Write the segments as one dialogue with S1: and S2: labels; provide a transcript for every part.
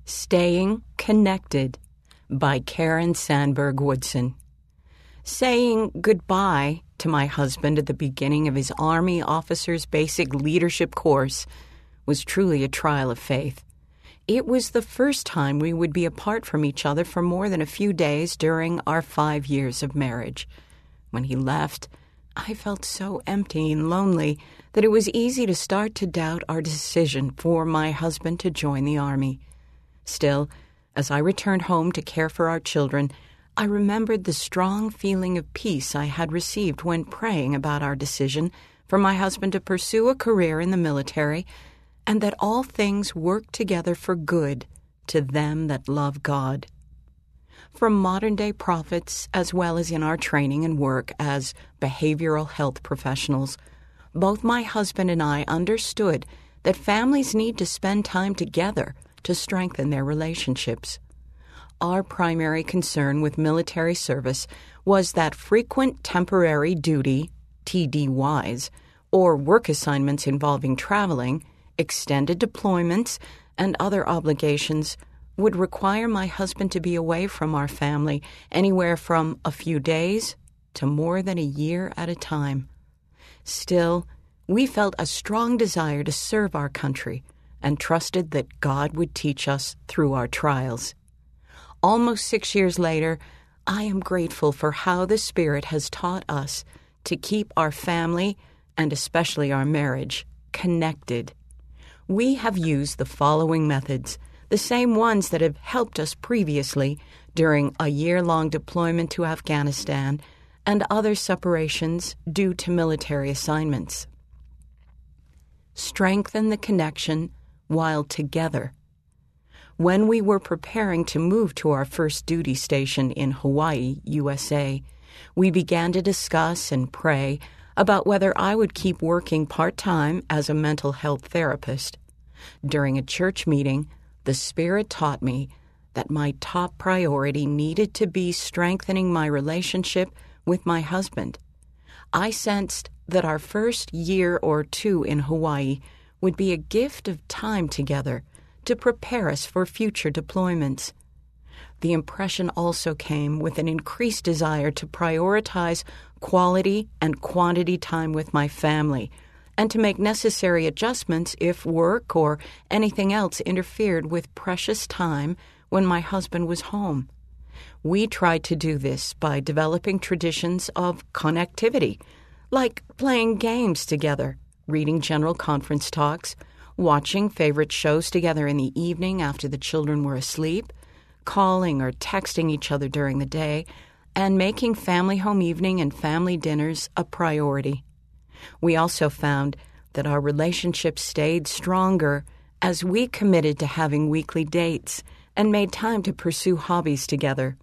S1: Staying Connected by Karen Sandberg Woodson. Saying goodbye to my husband at the beginning of his Army Officers Basic Leadership course was truly a trial of faith. It was the first time we would be apart from each other for more than a few days during our 5 years of marriage. When he left, I felt so empty and lonely that it was easy to start to doubt our decision for my husband to join the Army. Still, as I returned home to care for our children, I remembered the strong feeling of peace I had received when praying about our decision for my husband to pursue a career in the military, and that all things work together for good to them that love God. From modern-day prophets, as well as in our training and work as behavioral health professionals, both my husband and I understood that families need to spend time together to strengthen their relationships. Our primary concern with military service was that frequent temporary duty, TDYs, or work assignments involving traveling, extended deployments, and other obligations would require my husband to be away from our family anywhere from a few days to more than a year at a time. Still, we felt a strong desire to serve our country and trusted that God would teach us through our trials. Almost 6 years later, I am grateful for how the Spirit has taught us to keep our family, and especially our marriage, connected. We have used the following methods, the same ones that have helped us previously during a year-long deployment to Afghanistan and other separations due to military assignments. Strengthen the connection while together. When we were preparing to move to our first duty station in Hawaii, USA, we began to discuss and pray about whether I would keep working part-time as a mental health therapist. During a church meeting, the Spirit taught me that my top priority needed to be strengthening my relationship with my husband. I sensed that our first year or two in Hawaii would be a gift of time together to prepare us for future deployments. The impression also came with an increased desire to prioritize quality and quantity time with my family and to make necessary adjustments if work or anything else interfered with precious time when my husband was home. We tried to do this by developing traditions of connectivity, like playing games together, reading general conference talks, watching favorite shows together in the evening after the children were asleep, calling or texting each other during the day, and making family home evening and family dinners a priority. We also found that our relationship stayed stronger as we committed to having weekly dates and made time to pursue hobbies together.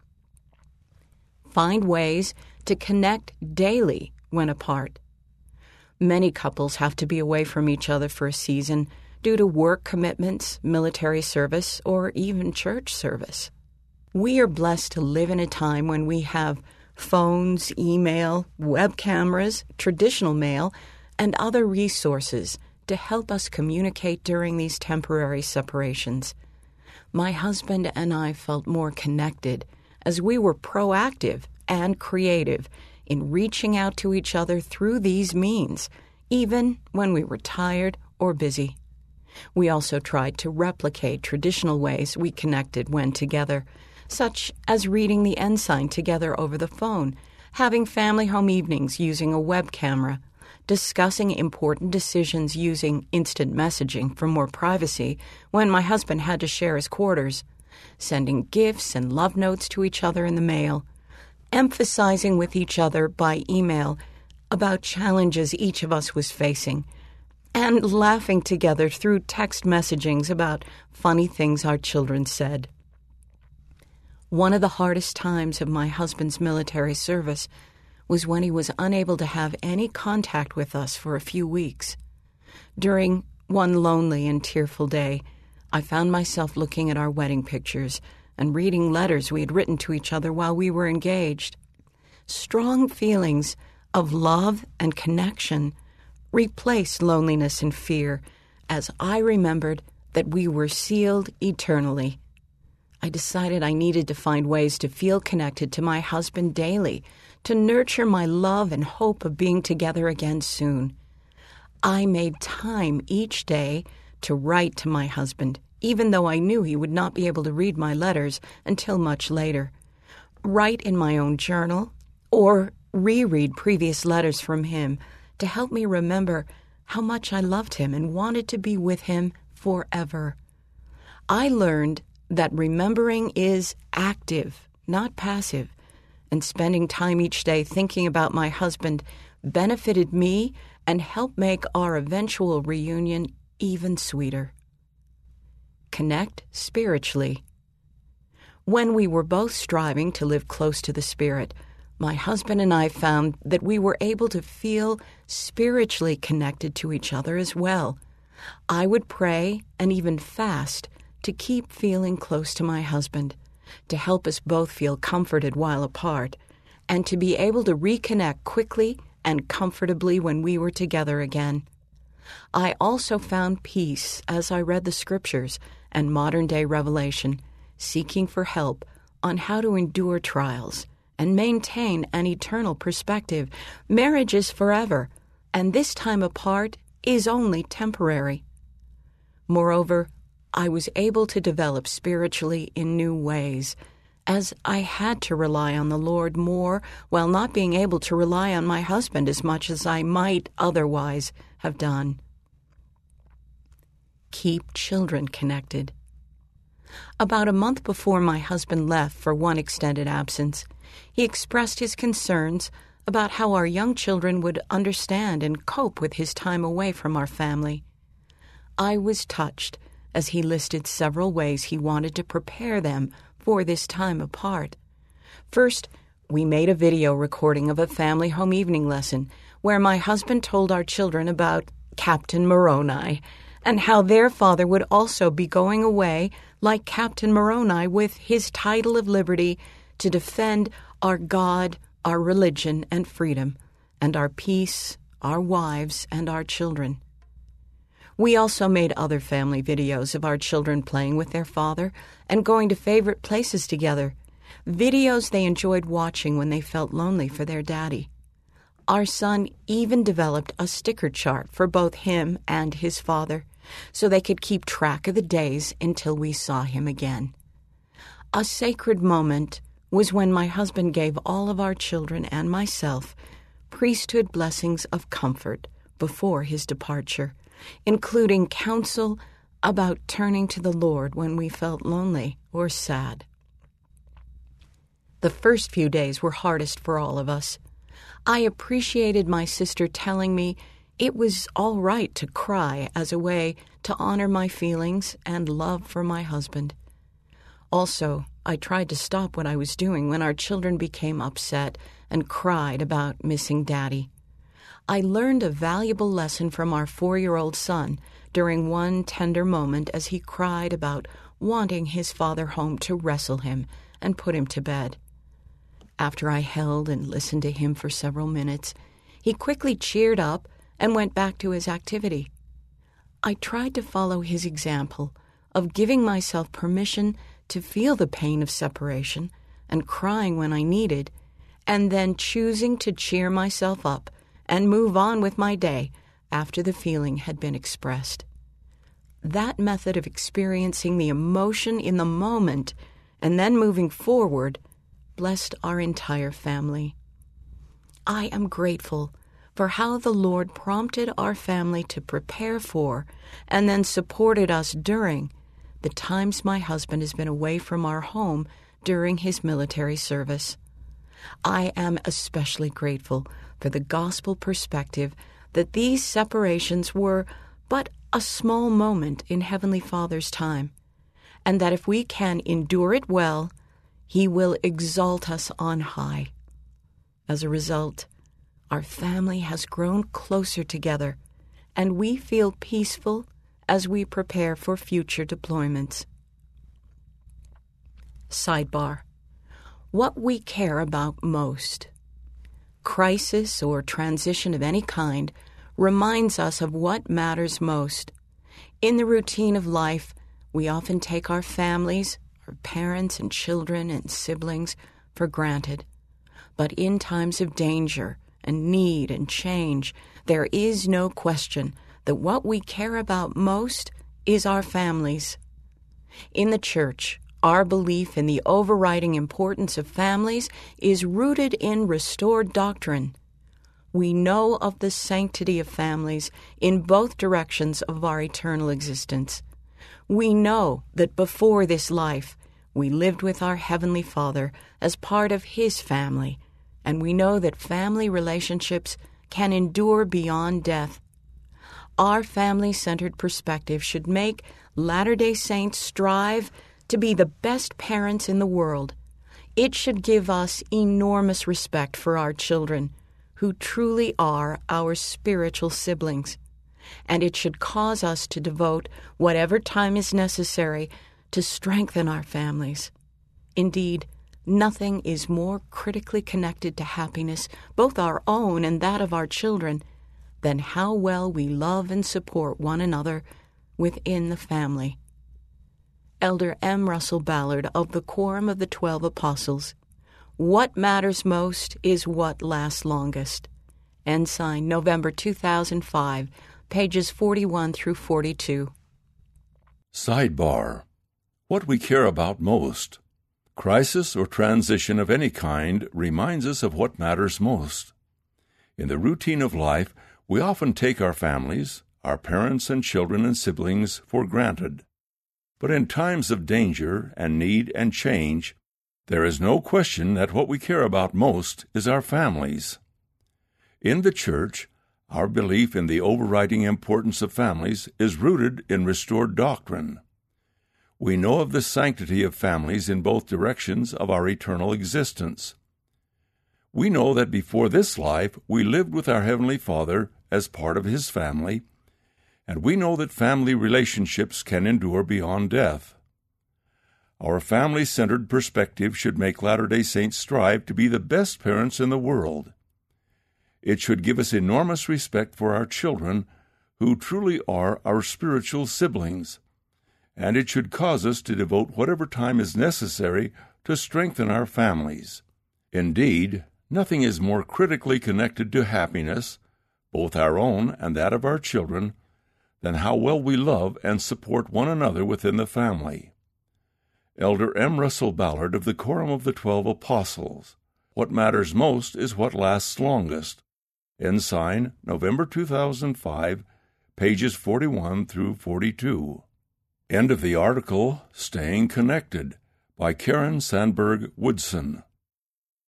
S1: Find ways to connect daily when apart. Many couples have to be away from each other for a season due to work commitments, military service, or even church service. We are blessed to live in a time when we have phones, email, web cameras, traditional mail, and other resources to help us communicate during these temporary separations. My husband and I felt more connected as we were proactive and creative in reaching out to each other through these means, even when we were tired or busy. We also tried to replicate traditional ways we connected when together, such as reading the ensign together over the phone, having family home evenings using a web camera, discussing important decisions using instant messaging for more privacy when my husband had to share his quarters, sending gifts and love notes to each other in the mail, emphasizing with each other by email about challenges each of us was facing, and laughing together through text messagings about funny things our children said. One of the hardest times of my husband's military service was when he was unable to have any contact with us for a few weeks. During one lonely and tearful day, I found myself looking at our wedding pictures and reading letters we had written to each other while we were engaged. Strong feelings of love and connection replaced loneliness and fear as I remembered that we were sealed eternally. I decided I needed to find ways to feel connected to my husband daily, to nurture my love and hope of being together again soon. I made time each day to write to my husband, even though I knew he would not be able to read my letters until much later. Write in my own journal or reread previous letters from him to help me remember how much I loved him and wanted to be with him forever. I learned that remembering is active, not passive, and spending time each day thinking about my husband benefited me and helped make our eventual reunion even sweeter. Connect spiritually. When we were both striving to live close to the Spirit, my husband and I found that we were able to feel spiritually connected to each other as well. I would pray and even fast to keep feeling close to my husband, to help us both feel comforted while apart, and to be able to reconnect quickly and comfortably when we were together again. I also found peace as I read the Scriptures and modern-day revelation, seeking for help on how to endure trials and maintain an eternal perspective. Marriage is forever, and this time apart is only temporary. Moreover, I was able to develop spiritually in new ways, as I had to rely on the Lord more while not being able to rely on my husband as much as I might otherwise have done. Keep children connected. About a month before my husband left for one extended absence, he expressed his concerns about how our young children would understand and cope with his time away from our family. I was touched as he listed several ways he wanted to prepare them for this time apart. First, we made a video recording of a family home evening lesson where my husband told our children about Captain Moroni and how their father would also be going away like Captain Moroni with his title of liberty to defend our God, our religion, and freedom, and our peace, our wives, and our children. We also made other family videos of our children playing with their father and going to favorite places together, videos they enjoyed watching when they felt lonely for their daddy. Our son even developed a sticker chart for both him and his father, so they could keep track of the days until we saw him again. A sacred moment was when my husband gave all of our children and myself priesthood blessings of comfort before his departure, including counsel about turning to the Lord when we felt lonely or sad. The first few days were hardest for all of us. I appreciated my sister telling me it was all right to cry as a way to honor my feelings and love for my husband. Also, I tried to stop what I was doing when our children became upset and cried about missing Daddy. I learned a valuable lesson from our 4-year-old son during one tender moment as he cried about wanting his father home to wrestle him and put him to bed. After I held and listened to him for several minutes, he quickly cheered up and went back to his activity. I tried to follow his example of giving myself permission to feel the pain of separation and crying when I needed, and then choosing to cheer myself up and move on with my day after the feeling had been expressed. That method of experiencing the emotion in the moment and then moving forward blessed our entire family. I am grateful for how the Lord prompted our family to prepare for and then supported us during the times my husband has been away from our home during his military service. I am especially grateful for the gospel perspective that these separations were but a small moment in Heavenly Father's time, and that if we can endure it well, He will exalt us on high. As a result, our family has grown closer together, and we feel peaceful as we prepare for future deployments. Sidebar: what we care about most. Crisis or transition of any kind reminds us of what matters most. In the routine of life, we often take our families, our parents and children and siblings, for granted. But in times of danger and need and change, there is no question that what we care about most is our families. In the Church, our belief in the overriding importance of families is rooted in restored doctrine. We know of the sanctity of families in both directions of our eternal existence. We know that before this life, we lived with our Heavenly Father as part of His family, and we know that family relationships can endure beyond death. Our family-centered perspective should make Latter-day Saints strive to be the best parents in the world. It should give us enormous respect for our children, who truly are our spiritual siblings, and it should cause us to devote whatever time is necessary to strengthen our families. Indeed, nothing is more critically connected to happiness, both our own and that of our children, than how well we love and support one another within the family. Elder M. Russell Ballard of the Quorum of the 12 Apostles. What matters most is what lasts longest. Ensign, November 2005, pages 41 through 42.
S2: Sidebar: What we care about most. Crisis or transition of any kind reminds us of what matters most. In the routine of life, we often take our families, our parents and children and siblings, for granted. But in times of danger and need and change, there is no question that what we care about most is our families. In the Church, our belief in the overriding importance of families is rooted in restored doctrine. We know of the sanctity of families in both directions of our eternal existence. We know that before this life we lived with our Heavenly Father as part of His family, and we know that family relationships can endure beyond death. Our family-centered perspective should make Latter-day Saints strive to be the best parents in the world. It should give us enormous respect for our children, who truly are our spiritual siblings, and it should cause us to devote whatever time is necessary to strengthen our families. Indeed, nothing is more critically connected to happiness, both our own and that of our children, than how well we love and support one another within the family. Elder M. Russell Ballard of the Quorum of the 12 Apostles. What matters most is what lasts longest. Ensign, November 2005, pages 41 through 42. End of the article, Staying Connected, by Karen Sandberg Woodson.